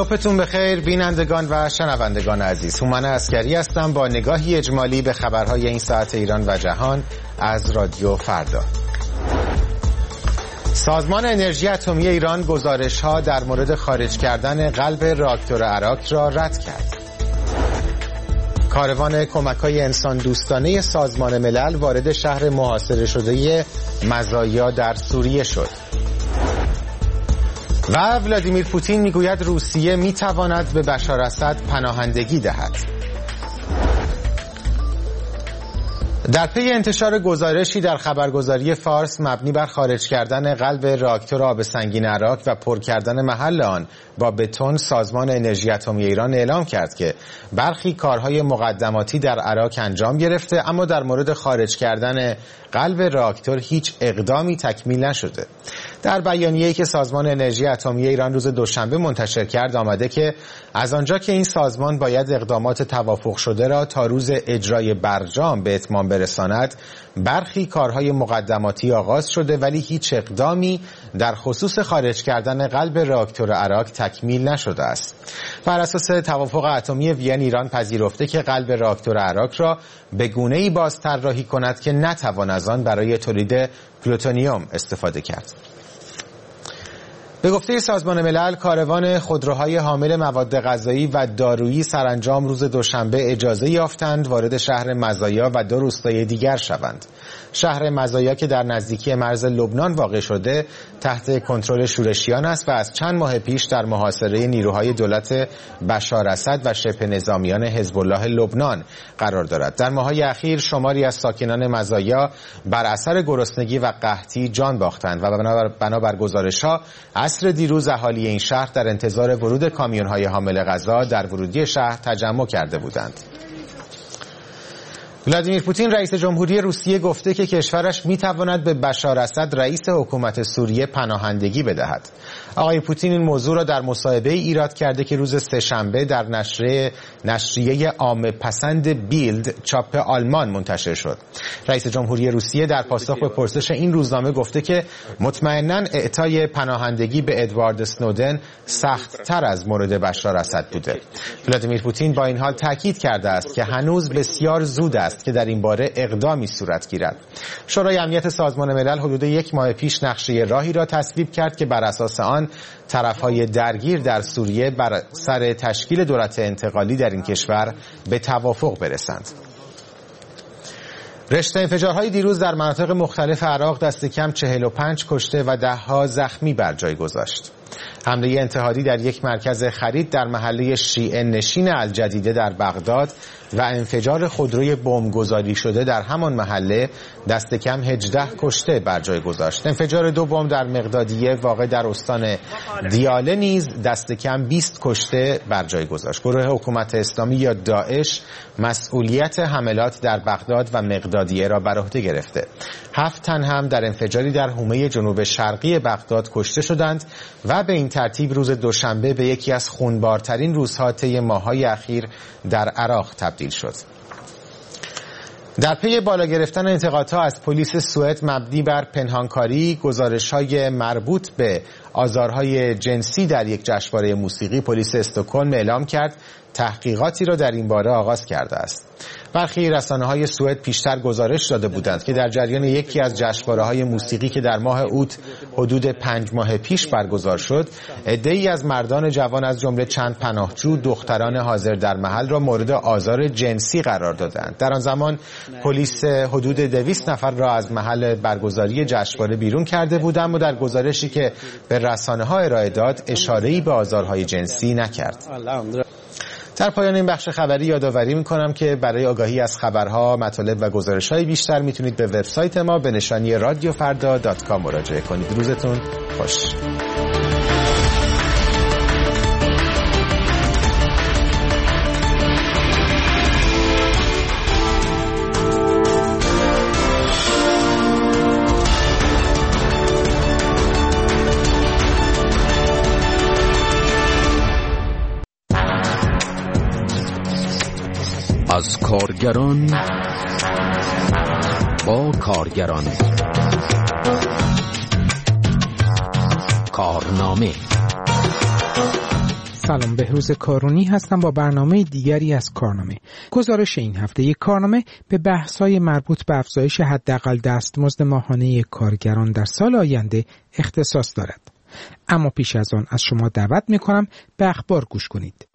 صبحتون بخیر بینندگان و شنوندگان عزیز. هومن عسکری هستم با نگاهی اجمالی به خبرهای این ساعت ایران و جهان از رادیو فردا. سازمان انرژی اتمی ایران گزارش‌ها در مورد خارج کردن قلب راکتور اراک را رد کرد. کاروان کمک‌های انسان دوستانه سازمان ملل وارد شهر محاصره شده مزایا در سوریه شد. و ولادیمیر پوتین میگوید روسیه میتواند به بشار اسد پناهندگی دهد. در پی انتشار گزارشی در خبرگزاری فارس مبنی بر خارج کردن قلب راکتور آب سنگین اراک و پر کردن محل آن با بتون، سازمان انرژی اتمی ایران اعلام کرد که برخی کارهای مقدماتی در اراک انجام گرفته، اما در مورد خارج کردن قلب راکتور هیچ اقدامی تکمیل نشده. در بیانیه‌ای که سازمان انرژی اتمی ایران روز دوشنبه منتشر کرد آمده که از آنجا که این سازمان باید اقدامات توافق شده را تا روز اجرای برجام به اتمام برساند، برخی کارهای مقدماتی آغاز شده ولی هیچ اقدامی در خصوص خارج کردن قلب راکتور اراک تکمیل نشده است. بر اساس توافق اتمی وین، ایران پذیرفته که قلب راکتور اراک را به گونه‌ای باز طراحی کند که نتوان از آن برای تولید پلوتونیوم استفاده کرد. به گفته سازمان ملل، کاروان خودروهای حامل مواد غذایی و دارویی سرانجام روز دوشنبه اجازه یافتند وارد شهر مزایا و 2 روستای دیگر شوند. شهر مزایا که در نزدیکی مرز لبنان واقع شده تحت کنترل شورشیان است و از چند ماه پیش در محاصره نیروهای دولت بشار اسد و شبه نظامیان حزب الله لبنان قرار دارد. در ماه‌های اخیر شماری از ساکنان مزایا بر اثر گرسنگی و قحطی جان باختند و بنابر گزارش‌ها عصر دیروز اهالی این شهر در انتظار ورود کامیون‌های حامل غذا در ورودی شهر تجمع کرده بودند. ولادیمیر پوتین رئیس جمهوری روسیه گفته که کشورش میتواند به بشار اسد رئیس حکومت سوریه پناهندگی بدهد. آقای پوتین این موضوع را در مصاحبه ایراد کرده که روز سه‌شنبه در نشریه عامه پسند بیلد چاپ آلمان منتشر شد. رئیس جمهوری روسیه در پاسخ به پرسش این روزنامه گفته که مطمئناً اعطای پناهندگی به ادوارد اسنودن سخت‌تر از مورد بشار اسد بوده. ولادیمیر پوتین با این حال تاکید کرده است که هنوز بسیار زود است که در این باره اقدامی صورت گیرد. شورای امنیت سازمان ملل حدود 1 ماه پیش نقشه راهی را تصویب کرد که بر اساس آن طرف‌های درگیر در سوریه بر سر تشکیل دولت انتقالی در این کشور به توافق برسند. رشته انفجارهای دیروز در مناطق مختلف عراق دست کم 45 کشته و 10 زخمی بر جای گذاشت. حمله اتحادی در یک مرکز خرید در محله شیعه نشین الجدیده در بغداد و انفجار خودروی بمبگذاری شده در همان محله دست کم 18 کشته بر جای گذاشت. انفجار 2 بمب در مقدادیه واقع در استان دیاله نیز دست کم 20 کشته بر جای گذاشت. گروه حکومت اسلامی یا داعش مسئولیت حملات در بغداد و مقدادیه را بر عهده گرفته. 7 تن هم در انفجاری در حومه جنوب شرقی بغداد کشته شدند و به این ترتیب روز دوشنبه به یکی از خونبارترین روزها طی ماه‌های اخیر در عراق تبدیل شد. در پی بالا گرفتن انتقادها از پلیس سوئد مبنی بر پنهانکاری گزارش‌های مربوط به آزارهای جنسی در یک جشنواره موسیقی، پلیس استکهلم اعلام کرد تحقیقاتی را در این باره آغاز کرده است. برخی رسانه‌های سوئد پیشتر گزارش داده بودند که در جریان یکی از جشنواره‌های موسیقی که در ماه اوت حدود 5 ماه پیش برگزار شد، عده‌ای از مردان جوان از جمله چند پناهجو دختران حاضر در محل را مورد آزار جنسی قرار دادند. در آن زمان پلیس حدود 200 نفر را از محل برگزاری جشنواره بیرون کرده بود، اما در گزارشی که به رسانه‌ها ارائه داد اشاره‌ای به آزارهای جنسی نکرد. در پایان این بخش خبری یادآوری می‌کنم که برای آگاهی از خبرها، مطالب و گزارش‌های بیشتر میتونید به وبسایت ما به نشانی radiofarda.com مراجعه کنید. روزتون خوش. از کارگران با کارگران، کارنامه سلام، بهروز کارونی هستم با برنامه دیگری از کارنامه. گزارش این هفته کارنامه به بحث‌های مربوط به افزایش حداقل دستمزد ماهانه کارگران در سال آینده اختصاص دارد. اما پیش از آن از شما دعوت می‌کنم به اخبار گوش کنید.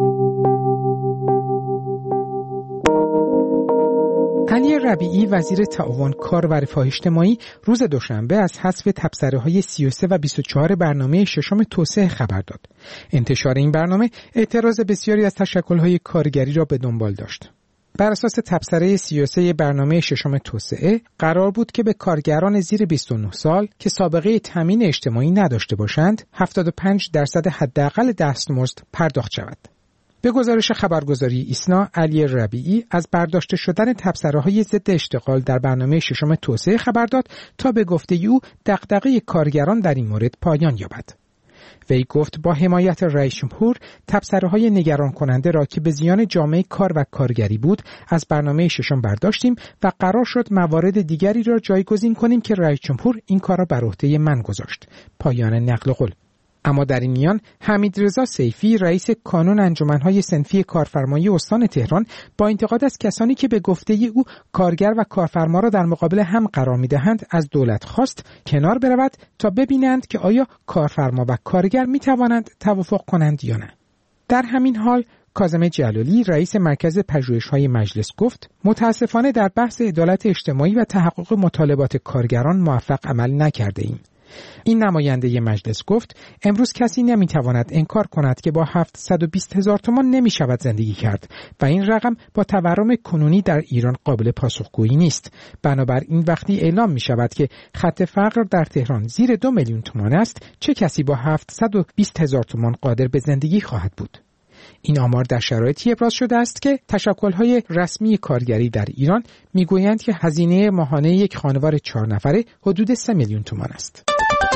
علی ربیعی وزیر تعاون کار و رفاه اجتماعی روز دوشنبه از حذف تبصره‌های 33 و 24 برنامه ششم توسعه خبر داد. انتشار این برنامه اعتراض بسیاری از تشکل‌های کارگری را به دنبال داشت. بر اساس تبصره 33 برنامه ششم توسعه قرار بود که به کارگران زیر 29 سال که سابقه تامین اجتماعی نداشته باشند 75% حداقل دستمزد پرداخت شود. به گزارش خبرگزاری ایسنا، علی ربیعی از برداشته شدن تبصره‌های ضد اشتغال در برنامه ششم توسعه خبر داد تا به گفته او دغدغه کارگران در این مورد پایان یابد. وی گفت با حمایت رئیس جمهور تبصره‌های نگران کننده را که به زیان جامعه کار و کارگری بود از برنامه ششم برداشتیم و قرار شد موارد دیگری را جایگزین کنیم که رئیس جمهور این کار را بر عهده من گذاشت. پایان نقل قول. اما در این میان حمیدرضا سیفی رئیس کانون انجمن‌های صنفی کارفرمایی استان تهران با انتقاد از کسانی که به گفته او کارگر و کارفرما را در مقابل هم قرار می‌دهند از دولت خواست کنار برود تا ببینند که آیا کارفرما و کارگر می‌توانند توافق کنند یا نه. در همین حال کاظم جلالی رئیس مرکز پژوهش‌های مجلس گفت متاسفانه در بحث عدالت اجتماعی و تحقق مطالبات کارگران موفق عمل نکرده‌ایم. این نماینده مجلس گفت امروز کسی نمیتواند انکار کند که با 720,000 تومان نمیشود زندگی کرد و این رقم با تورم کنونی در ایران قابل پاسخگویی نیست. بنابراین وقتی اعلام میشود که خط فقر در تهران زیر 2 میلیون تومان است، چه کسی با 720,000 تومان قادر به زندگی خواهد بود؟ این آمار در شرایطی ابراز شده است که تشکل‌های رسمی کارگری در ایران میگویند که هزینه ماهانه یک خانوار 4 نفره حدود 3 میلیون تومان است.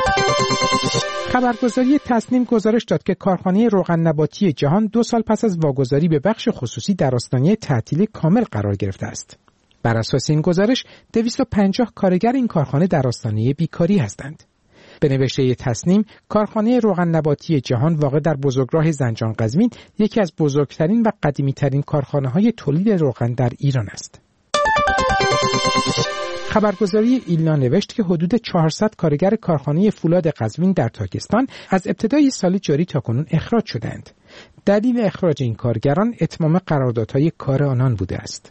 خبرگزاری تصنیم گزارش داد که کارخانه روغن نباتی جهان 2 سال پس از واگذاری به بخش خصوصی در آستانه تعطیلی کامل قرار گرفته است. بر اساس این گزارش 250 کارگر این کارخانه در آستانه بیکاری هستند. به نوشته تصنیم، کارخانه روغن نباتی جهان واقع در بزرگراه زنجان قزوین یکی از بزرگترین و قدیمی‌ترین کارخانه‌های تولید روغن در ایران است. خبرگزاری ایلنا نوشت که حدود 400 کارگر کارخانه فولاد قزوین در تاکستان از ابتدای سال جاری تاکنون اخراج شدند. دلیل اخراج این کارگران اتمام قراردادهای کار آنان بوده است.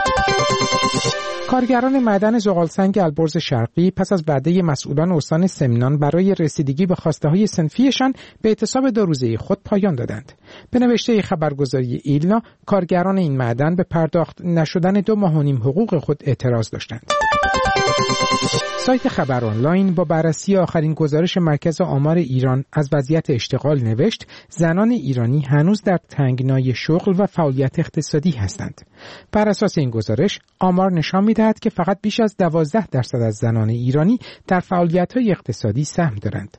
کارگران معدن زغالسنگ البرز شرقی پس از وعده مسئولان استان سمنان برای رسیدگی به خواسته‌های صنفیشان به اعتصاب 2 روزه خود پایان دادند. به نوشته خبرگزاری ایلنا، کارگران این معدن به پرداخت نشدن 2 ماه و نیم حقوق خود اعتراض داشتند. سایت خبر آنلاین با بررسی آخرین گزارش مرکز آمار ایران از وضعیت اشتغال نوشت زنان ایرانی هنوز در تنگنای شغل و فعالیت اقتصادی هستند. بر اساس این گزارش آمار نشان می‌دهد که فقط بیش از 12% از زنان ایرانی در فعالیت‌های اقتصادی سهم دارند.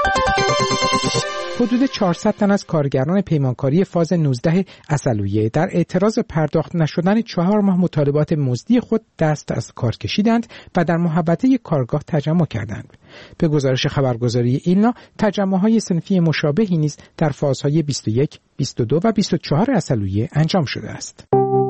حدود 400 تن از کارگران پیمانکاری فاز 19 عسلویه در اعتراض پرداخت نشدن 4 ماه مطالبات مزدی خود دست از کار کشیدند و در محوطه کارگاه تجمع کردند. به گزارش خبرگزاری ایلنا، تجمع‌های صنفی مشابهی نیز در فازهای 21، 22 و 24 عسلویه انجام شده است.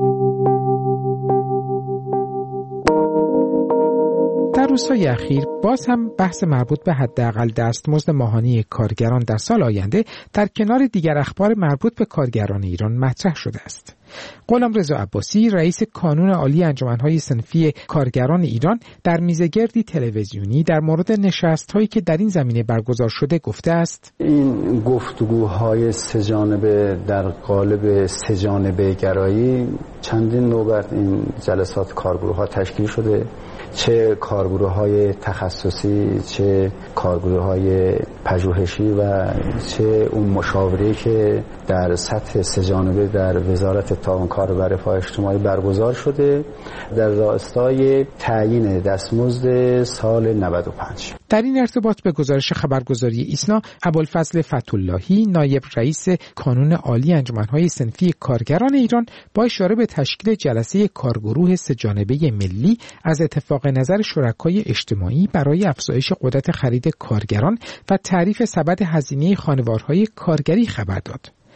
در روزهای اخیر باز هم بحث مربوط به حداقل دستمزد ماهانه کارگران در سال آینده در کنار دیگر اخبار مربوط به کارگران ایران مطرح شده است. غلامرضا عباسی رئیس کانون عالی انجمن‌های صنفی کارگران ایران در میزگردی تلویزیونی در مورد نشست‌هایی که در این زمینه برگزار شده گفته است: این گفتگوهای سه‌جانبه در قالب سه‌جانبه گرایی چندین نوبت این جلسات کارگروه‌ها تشکیل شده، چه کارگروه‌های تخصصی، چه کارگروه‌های پژوهشی و چه اون مشاوره که در سطح سه‌جانبه در وزارت تعاون کار و رفاه اجتماعی برگزار شده در راستای تعیین دستمزد سال 95. در این ارتباط به گزارش خبرگزاری ایسنا، ابوالفضل فتح‌اللهی نایب رئیس کانون عالی انجمن‌های صنفی کارگران ایران با اشاره به تشکیل جلسه کارگروه سه‌جانبه ملی از اتفاق نظر شرکای اجتماعی برای افزایش قدرت خرید کارگران و تعریف سبد هزینه خانوارهای کارگری خبر داد.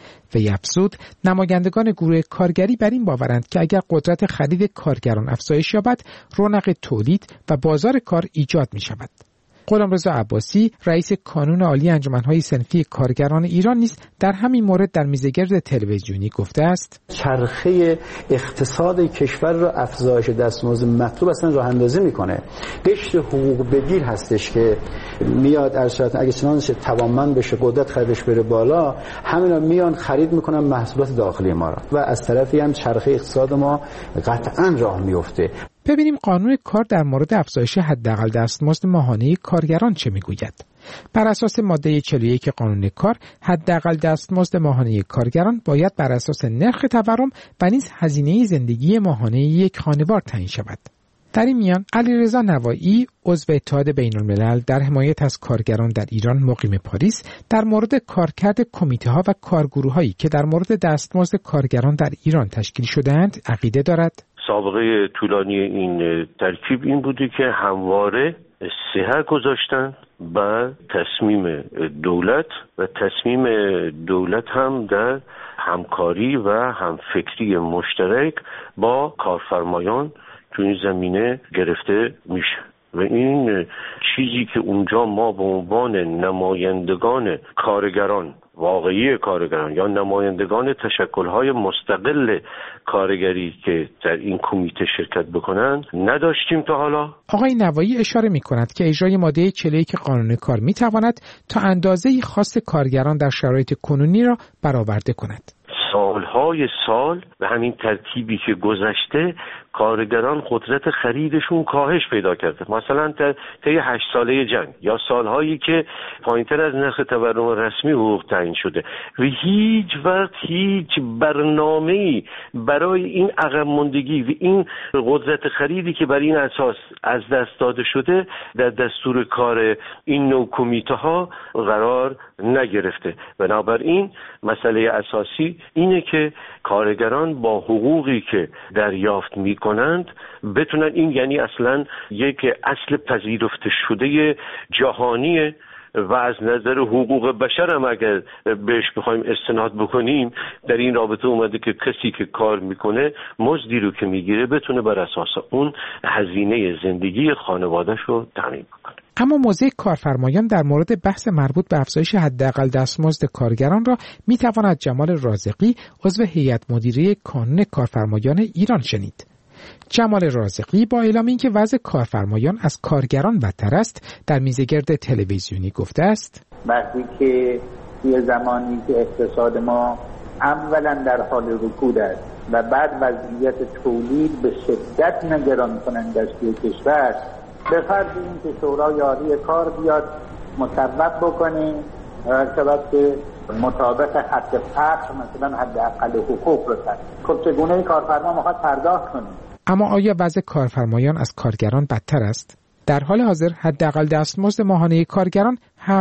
وی افزود نمایندگان گروه کارگری بر این باورند که اگر قدرت خرید کارگران افزایش یابد، رونق تولید و بازار کار ایجاد می شود. غلامرضا عباسی رئیس کانون عالی انجمن‌های صنفی کارگران ایران نیز در همین مورد در میزگرد تلویزیونی گفته است چرخه اقتصاد کشور را افزایش دستمزد مطلوب اصلا راه اندازی میکنه. قشر حقوق بگیر هستش که میاد ارشد اگه چنانش توانمند بشه، قدرت خریدش بره بالا، همینا میان خرید میکنن محصولات داخلی ما را و از طرفی هم چرخه اقتصاد ما قطعا راه میفته. ببینیم قانون کار در مورد افزایش حداقل دستمزد ماهانه کارگران چه میگوید. بر اساس ماده 41 قانون کار، حداقل دستمزد ماهانه کارگران باید بر اساس نرخ تورم و نیز هزینه زندگی ماهانه یک خانوار تعیین شود. در این میان علیرضا نوایی عضو اتحاد بین‌الملل در حمایت از کارگران در ایران مقیم پاریس در مورد کارکرد کمیته‌ها و کارگروه‌هایی که در مورد دستمزد کارگران در ایران تشکیل شده‌اند عقیده دارد. سابقه طولانی این ترکیب این بوده که همواره سحر گذاشتن و تصمیم دولت هم در همکاری و همفکری مشترک با کارفرمایان تو این زمینه گرفته میشه و این چیزی که اونجا ما به عنوان نمایندگان کارگران، واقعی کارگران یا نمایندگان تشکل‌های مستقل کارگری که در این کمیته شرکت بکنند نداشتیم تا حالا. آقای نوایی اشاره می‌کند که اجرای ماده 41 قانون کار می‌تواند تا اندازه‌ای خاص کارگران در شرایط کنونی را برآورده کند. سالهای سال به همین ترتیبی که گذشته کارگران قدرت خریدشون کاهش پیدا کرده. مثلا طی 8 ساله جنگ یا سالهایی که پایینتر از نرخ تورم رسمی حقوق تعیین شده و هیچ وقت هیچ برنامه‌ای برای این عقب ماندگی و این قدرت خریدی که بر این اساس از دست داده شده در دستور کار این نوع کمیته‌ها قرار نگرفته. بنابراین مسئله اساسی اینه که کارگران با حقوقی که دریافت میکنند بتونن، این یعنی اصلا یک اصل پذیرفته شده جهانیه و از نظر حقوق بشر هم اگر بهش بخوایم استناد بکنیم در این رابطه اومده که کسی که کار میکنه مزدی رو که میگیره بتونه بر اساس اون هزینه زندگی خانواده‌ش رو تامین بکنه. اما موضع کارفرمایان در مورد بحث مربوط به افزایش حداقل دستمزد کارگران را میتواند جمال رازقی عضو هیئت مدیره کانون کارفرمایان ایران شنید. جمال رازقی با اعلام اینکه وضع کارفرمایان از کارگران بدتر است در میزگرد تلویزیونی گفته است وقتی که یه زمانی که اقتصاد ما اولا در حال رکود است و بعد وضعیت تولید به شدت نگران کننده است توی کشور، به فرض اینکه شورای عالی کار بیاد مصوب بکنه که مطابق خط فقر مثلا حداقل حقوق رو خب چگونه کارفرما میخواد پرداخت کنه؟ اما آیا وضع کارفرمایان از کارگران بدتر است؟ در حال حاضر حداقل دستمزد ماهانه کارگران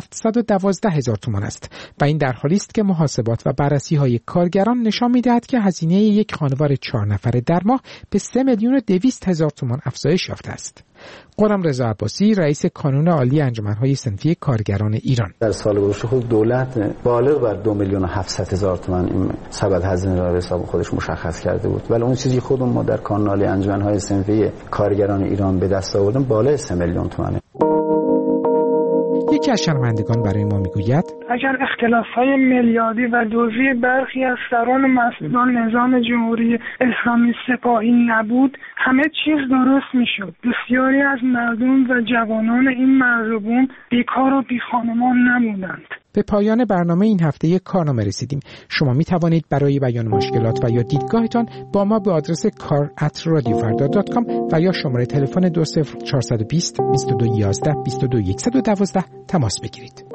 712,000 تومان است و این در حالی است که محاسبات و بررسی‌های کارگران نشان می‌دهد که هزینه یک خانوار 4 نفره در ماه به 3,200,000 تومان افزایش یافته است. غلامرضا عباسی رئیس کانون عالی انجمن‌های صنفی کارگران ایران: در سال گذشته خود دولت بالغ بر 2,700,000 تومان این سبد هزینه را به حساب خودش مشخص کرده بود، ولی اون چیزی خودمون ما در کانون عالی انجمن‌های صنفی کارگران ایران به دست آوردیم بالای 3 میلیون تومانه. یکی از شنوندگان برای ما میگوید اگر اختلاف‌های میلیاردی و دزدی برخی از سران و مسئولان نظام جمهوری اسلامی سپاهی نبود، همه چیز درست میشد. بسیاری از مردم و جوانان این مرزبون بیکار و بیخانمان نموندند. به پایان برنامه این هفته کارنامه رسیدیم. شما می توانید برای بیان مشکلات و یا دیدگاهتان با ما به آدرس kar@radiofarda.com و یا شماره تلفن 20420 2211 22112 تماس بگیرید.